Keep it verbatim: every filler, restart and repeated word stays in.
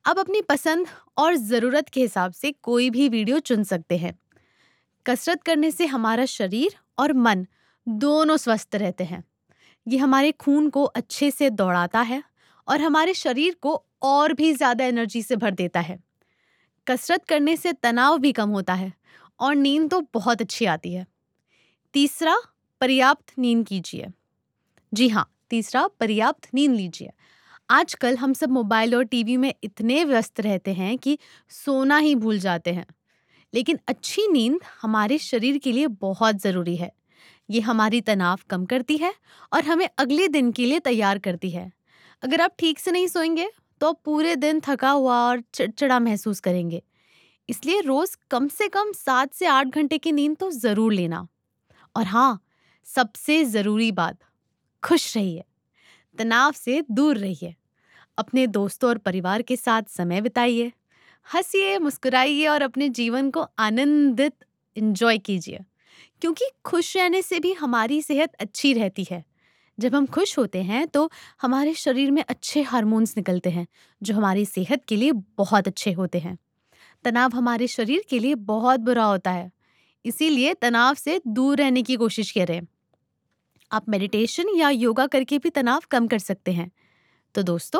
आप अपनी पसंद और ज़रूरत के हिसाब से कोई भी वीडियो चुन सकते हैं। कसरत करने से हमारा शरीर और मन दोनों स्वस्थ रहते हैं। ये हमारे खून को अच्छे से दौड़ाता है और हमारे शरीर को और भी ज़्यादा एनर्जी से भर देता है। कसरत करने से तनाव भी कम होता है और नींद तो बहुत अच्छी आती है। तीसरा, पर्याप्त नींद कीजिए। जी हाँ, तीसरा पर्याप्त नींद लीजिए। आजकल हम सब मोबाइल और टीवी में इतने व्यस्त रहते हैं कि सोना ही भूल जाते हैं। लेकिन अच्छी नींद हमारे शरीर के लिए बहुत ज़रूरी है। ये हमारी तनाव कम करती है और हमें अगले दिन के लिए तैयार करती है। अगर आप ठीक से नहीं सोएंगे तो आप पूरे दिन थका हुआ और चिड़चिड़ा महसूस करेंगे। इसलिए रोज कम से कम सात से आठ घंटे की नींद तो ज़रूर लेना। और हाँ, सबसे ज़रूरी बात, खुश रहिए, तनाव से दूर रहिए, अपने दोस्तों और परिवार के साथ समय बिताइए, हंसिए, मुस्कुराइए और अपने जीवन को आनंदित एंजॉय कीजिए। क्योंकि खुश रहने से भी हमारी सेहत अच्छी रहती है। जब हम खुश होते हैं तो हमारे शरीर में अच्छे हार्मोन्स निकलते हैं जो हमारी सेहत के लिए बहुत अच्छे होते हैं। तनाव हमारे शरीर के लिए बहुत बुरा होता है, इसीलिए तनाव से दूर रहने की कोशिश करें। आप मेडिटेशन या योगा करके भी तनाव कम कर सकते हैं। तो दोस्तों,